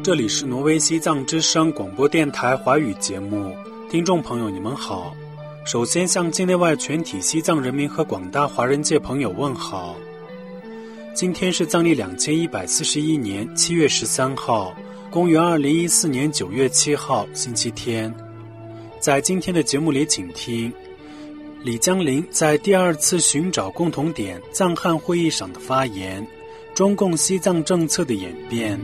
这里是挪威西藏之声广播电台华语节目，听众朋友你们好。首先向境内外全体西藏人民和广大华人界朋友问好。今天是藏历2141年7月13号，公元2014年9月7号，星期天。在今天的节目里，请听李江林在第二次寻找共同点藏汉会议上的发言，中共西藏政策的演变。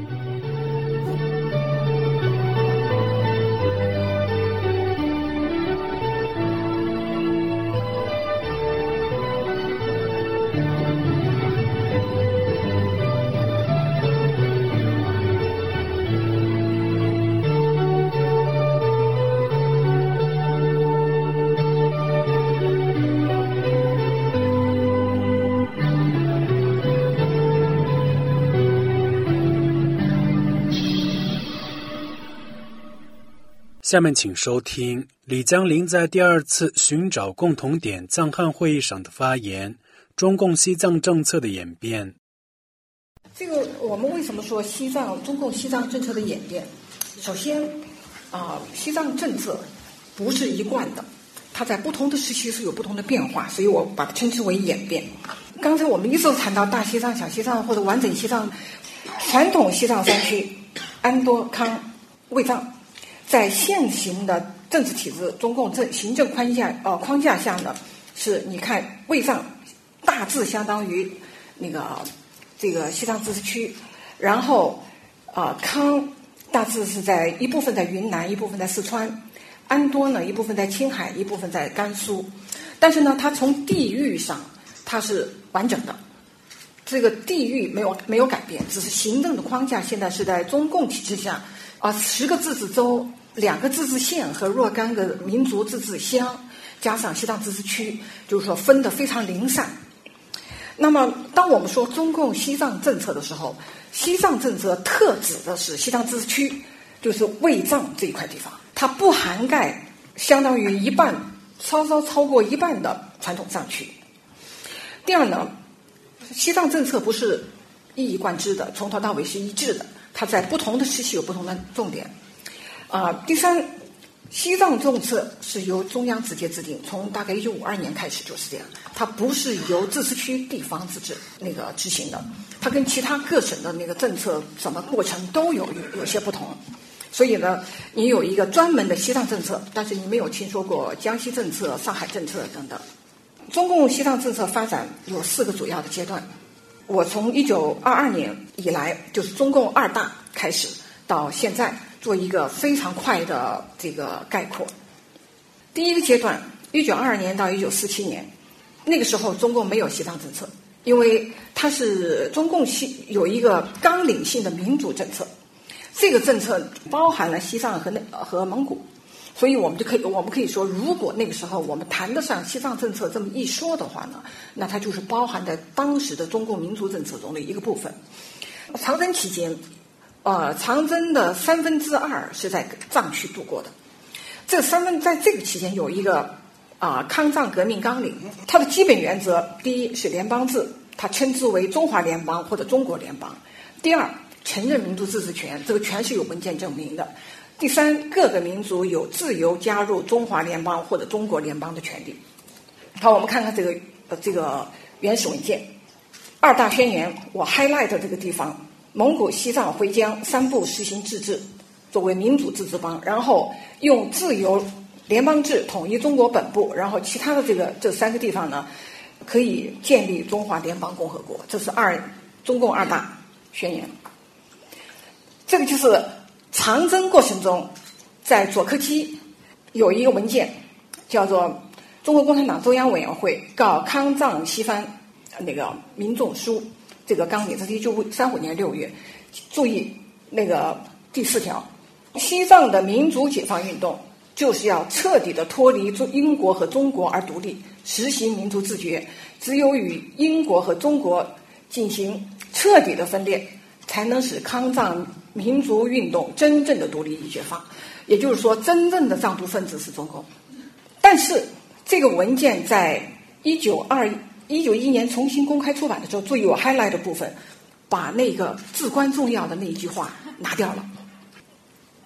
下面请收听李江林在第二次寻找共同点藏汉会议上的发言，中共西藏政策的演变。 这个我们为什么说中共西藏政策的演变？首先西藏政策不是一贯的，它在不同的时期是有不同的变化，所以我把它称之为演变。刚才我们一直谈到大西藏、小西藏或者完整西藏，传统西藏三区安多、康、卫藏，在现行的政治体制、中共行政框架下呢，是你看卫藏大致相当于这个西藏自治区，然后康大致是在一部分在云南，一部分在四川，安多呢一部分在青海，一部分在甘肃，但是呢，它从地域上它是完整的，这个地域没有改变，只是行政的框架现在是在中共体制下10个自治州、2个自治县和若干个民族自治乡，加上西藏自治区，就是说分得非常零散。那么当我们说中共西藏政策的时候，西藏政策特指的是西藏自治区，就是卫藏这一块地方，它不涵盖相当于一半，稍稍超过一半的传统藏区。第二呢，西藏政策不是一以贯之的，从头到尾是一致的，它在不同的时期有不同的重点。第三，西藏政策是由中央直接制定，从大概1952年开始就是这样，它不是由自治区地方自治执行的，它跟其他各省的政策什么过程都有些不同。所以呢，你有一个专门的西藏政策，但是你没有听说过江西政策、上海政策等等。中共西藏政策发展有4个主要的阶段，我从1922年以来，就是中共2大开始到现在，做一个非常快的这个概括。第一个阶段，1922年到1947年，那个时候中共没有西藏政策，因为它是中共有一个纲领性的民主政策，这个政策包含了西藏和蒙古，所以我们可以说，如果那个时候我们谈得上西藏政策这么一说的话呢，那它就是包含在当时的中共民族政策中的一个部分。长征期间长征的2/3是在藏区度过的。在这个期间有一个康藏革命纲领，它的基本原则，第一是联邦制，它称之为中华联邦或者中国联邦。第二，承认民族自治权，这个权是有文件证明的。第三，各个民族有自由加入中华联邦或者中国联邦的权利。好，我们看看这个原始文件。2大宣言，我 highlight 这个地方，蒙古、西藏、回疆3部实行自治，作为民主自治邦，然后用自由联邦制统一中国本部，然后其他的这3个地方呢，可以建立中华联邦共和国。这是中共2大宣言。这个就是长征过程中，在左柯基有一个文件叫做《中国共产党中央委员会告康藏西番民众书》，这个纲领，这是1935年6月。注意第4条，西藏的民族解放运动就是要彻底的脱离英国和中国而独立，实行民族自觉，只有与英国和中国进行彻底的分裂，才能使康藏民族运动真正的独立与解放。也就是说，真正的藏独分子是中共。但是这个文件在1911年重新公开出版的时候，注意我 highlight 的部分，把那个至关重要的那一句话拿掉了。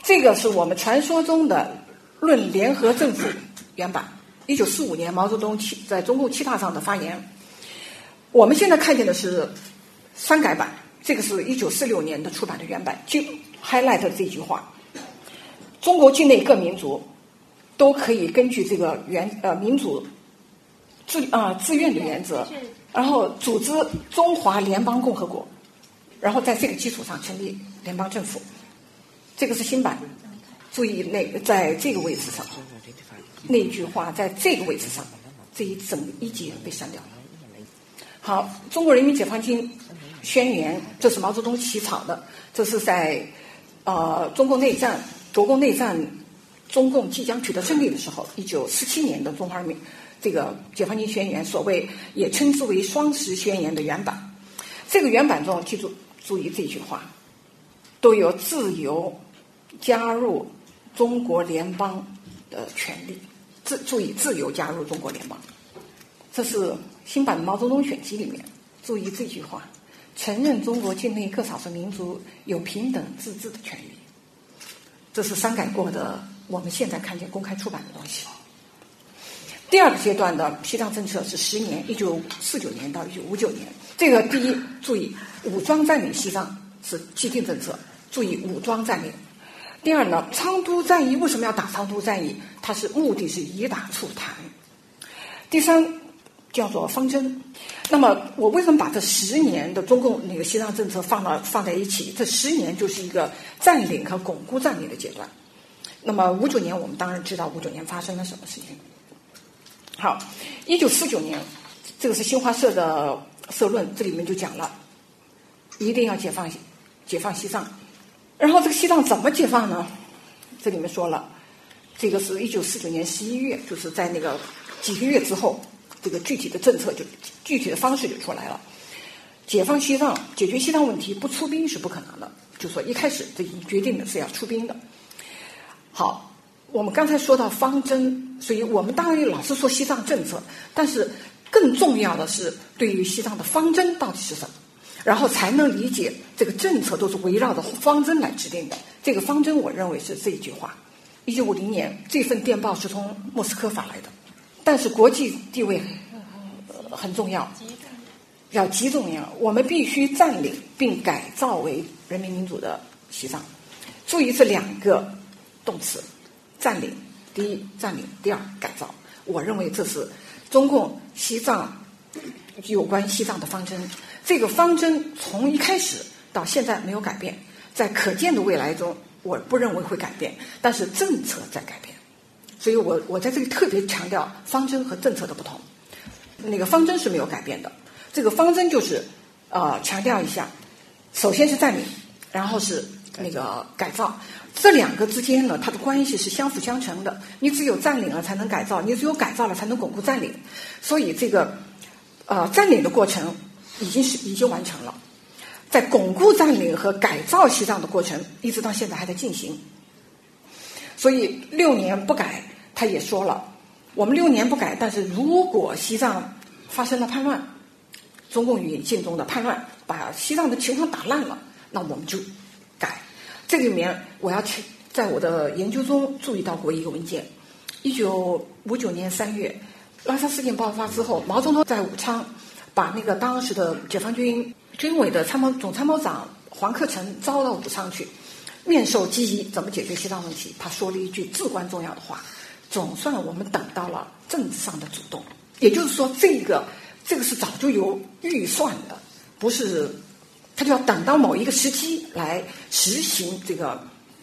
这个是我们传说中的《论联合政府》原版，1945年毛泽东在中共7大上的发言。我们现在看见的是删改版，这个是1946年的出版的原版，就 highlight 这句话：中国境内各民族都可以根据这个民主自愿的原则，然后组织中华联邦共和国，然后在这个基础上成立联邦政府。这个是新版，注意在这个位置上，那句话在这个位置上，这整一节被删掉了。好，中国人民解放军宣言，这是毛泽东起草的，这是在中共内战、国共内战，中共即将取得胜利的时候，1947年的中华人民这个解放军宣言，所谓也称之为双十宣言的原版。这个原版中，注意这句话，都有自由加入中国联邦的权利。注意自由加入中国联邦，这是新版的毛泽东选集里面。注意这句话，承认中国境内各少数民族有平等自治的权利。这是删改过的，我们现在看见公开出版的东西。第二个阶段的西藏政策是10年，1949年到1959年。这个第一，注意武装占领西藏是既定政策，注意武装占领。第二呢，昌都战役为什么要打昌都战役？它是目的是以打促谈。第三叫做方针。那么我为什么把这10年的中共那个西藏政策放在一起？这10年就是一个占领和巩固占领的阶段。那么59年我们当然知道59年发生了什么事情。好，1949年，这个是新华社的社论，这里面就讲了，一定要解放西藏。然后这个西藏怎么解放呢？这里面说了，这个是1949年11月，就是在那个几个月之后，这个具体的政策具体的方式就出来了。解放西藏，解决西藏问题，不出兵是不可能的。就说一开始这已经决定的是要出兵的。好，我们刚才说到方针，所以我们当然老是说西藏政策，但是更重要的是对于西藏的方针到底是什么，然后才能理解这个政策都是围绕着方针来制定的。这个方针我认为是这一句话。1950年这份电报是从莫斯科发来的，但是国际地位很重要，要极重要，我们必须占领并改造为人民民主的西藏。注意这两个动词，占领，第一占领，第二改造。我认为这是中共西藏有关西藏的方针。这个方针从一开始到现在没有改变，在可见的未来中我不认为会改变，但是政策在改变。所以我在这里特别强调方针和政策的不同。那个方针是没有改变的，这个方针就是强调一下，首先是占领，然后是那个改造。这两个之间呢，它的关系是相辅相成的。你只有占领了才能改造，你只有改造了才能巩固占领。所以这个占领的过程已经完成了，在巩固占领和改造西藏的过程一直到现在还在进行。所以6年不改，他也说了，我们6年不改，但是如果西藏发生了叛乱，中共语境中的叛乱把西藏的情况打烂了，那我们就改。这里面我要在我的研究中注意到过一个文件。1959年3月拉萨事件爆发之后，毛泽东在武昌把那个当时的解放军军委的总参谋长黄克诚招到武昌去，面授机宜怎么解决西藏问题。他说了一句至关重要的话，总算我们等到了政治上的主动。也就是说这个是早就有预算的，不是他就要等到某一个时机来实行这个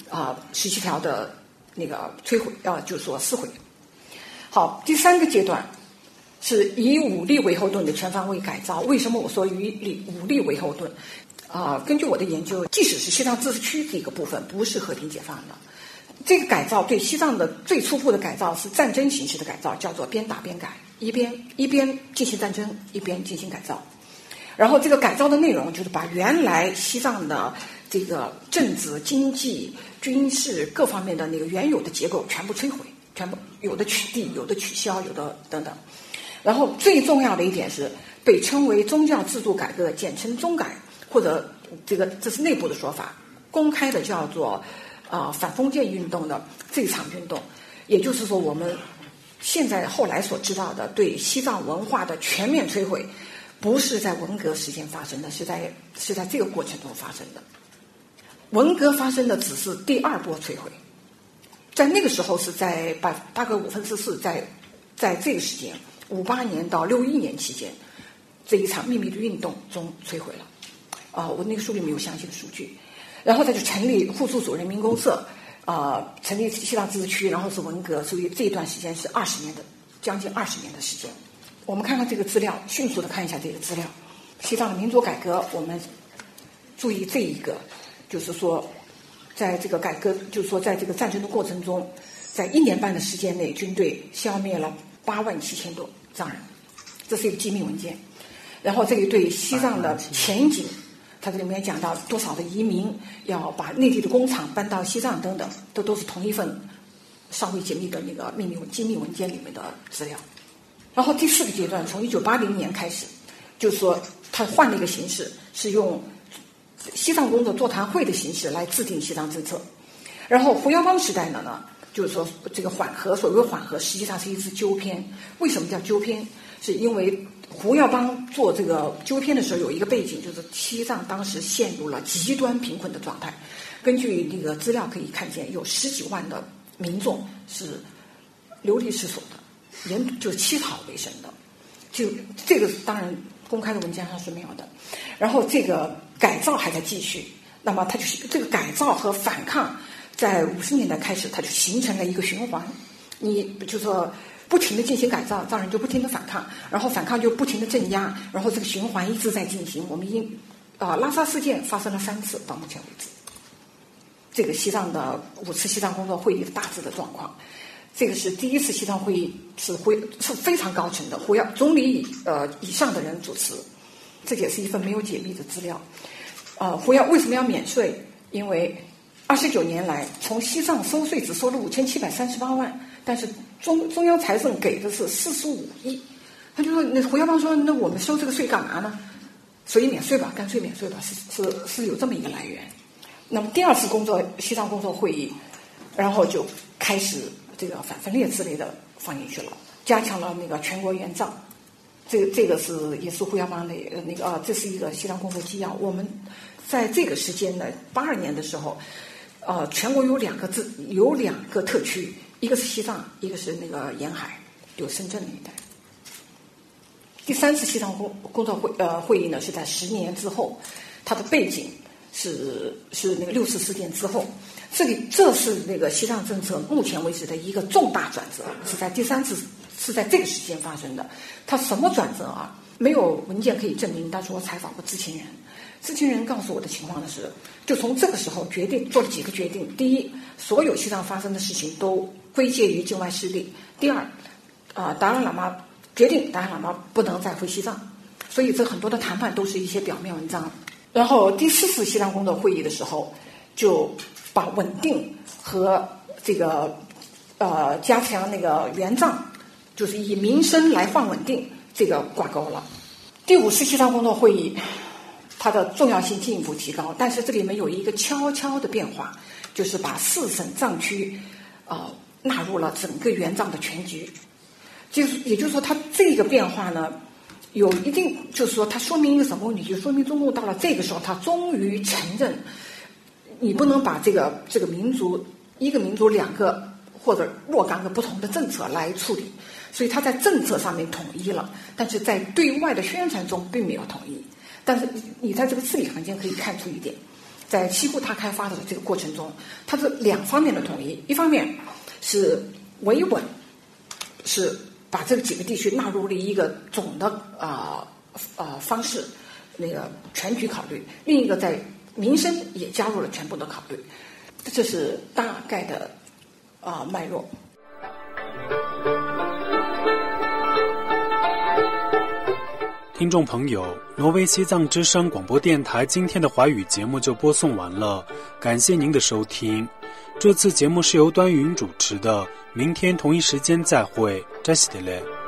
17条的那个摧毁，就是说撕毁。好，第三个阶段是以武力为后盾的全方位改造。为什么我说以武力为后盾？根据我的研究，即使是西藏自治区这个部分不是和平解放的，这个改造对西藏的最初步的改造是战争形式的改造，叫做边打边改，一边进行战争，一边进行改造。然后这个改造的内容就是把原来西藏的这个政治、经济、军事各方面的那个原有的结构全部摧毁，全部有的取缔，有的取消，有的等等。然后最重要的一点是被称为宗教制度改革，简称宗改，或者这是内部的说法，公开的叫做反封建运动的这场运动，也就是说我们现在后来所知道的对西藏文化的全面摧毁，不是在文革时间发生的，是在这个过程中发生的。文革发生的只是第二波摧毁，在那个时候是在大概4/5，在这个时间58年到61年期间，这一场秘密的运动中摧毁了。我那个书里没有详细的数据。然后他就成立互助组人民公社，成立西藏自治区，然后是文革，所以这一段时间是将近20年的时间。我们看看这个资料，迅速的看一下这个资料。西藏的民主改革，我们注意这一个，就是说，在这个改革，就是说在这个战争的过程中，在1年半的时间内，军队消灭了87000多藏人，这是一个机密文件。然后这里对西藏的前景，它这里面讲到多少的移民要把内地的工厂搬到西藏等等，这都是同一份稍微解密的那个机密文件里面的资料。然后第4个阶段，从1980年开始，就是说他换了一个形式，是用西藏工作座谈会的形式来制定西藏政策。然后胡耀邦时代呢，就是说这个缓和，所谓缓和实际上是一次纠偏。为什么叫纠偏？是因为胡耀邦做这个纠偏的时候有一个背景，就是西藏当时陷入了极端贫困的状态。根据那个资料可以看见，有10几万的民众是流离失所的，就是乞讨为生的。就这个当然公开的文件上是没有的。然后这个改造还在继续，那么它就是这个改造和反抗，在50年代开始，它就形成了一个循环。你就说不停的进行改造，藏人就不停的反抗，然后反抗就不停的镇压，然后这个循环一直在进行。我们拉萨事件发生了3次，到目前为止。这个西藏的5次西藏工作会议的大致的状况。这个是第1次西藏会议，是非常高层的，总理以上的人主持。这也是一份没有解密的资料。胡耀为什么要免税？因为29年来，从西藏收税只收了5738万，但是中央财政给的是45亿。他就说，那胡耀邦说，那我们收这个税干嘛呢？所以免税吧，干脆免税吧，是有这么一个来源。那么第2次西藏工作会议，然后就开始这个反分裂之类的放进去了，加强了那个全国援藏。这个也是胡耀邦的这是一个西藏工作纪要。我们在这个时间呢，82年的时候，全国有2个特区，一个是西藏，一个是那个沿海，有深圳那一带。第3次西藏工作会议呢，是在10年之后，它的背景是那个6次事件之后。这是那个西藏政策目前为止的一个重大转折，是在第3次，是在这个时间发生的。它什么转折啊？没有文件可以证明，但是我采访过知情人告诉我的情况是，就从这个时候做了几个决定。第一，所有西藏发生的事情都归结于境外势力。第二，达赖喇嘛决定达赖喇嘛不能再回西藏，所以这很多的谈判都是一些表面文章。然后第4次西藏工作会议的时候，就把稳定和这个加强那个援藏，就是以民生来换稳定，这个挂钩了。第5次西藏工作会议，它的重要性进一步提高，但是这里面有一个悄悄的变化，就是把4省藏区纳入了整个援藏的全局。也就是说，它这个变化呢，有一定，就是说它说明一个什么问题？就说明中共到了这个时候，它终于承认，你不能把这个民族一个民族2个或者若干个不同的政策来处理，所以他在政策上面统一了，但是在对外的宣传中并没有统一。但是你在这个字里行间可以看出一点，在西部大开发的这个过程中，它是2方面的统一。一方面是维稳，是把这几个地区纳入了一个总的方式，那个全局考虑；另一个在民生也加入了全部的考虑。这是大概的脉络。 听众朋友，挪威西藏之声广播电台今天的华语节目就播送完了，感谢您的收听。这次节目是由端云主持的，明天同一时间再会，扎西德勒。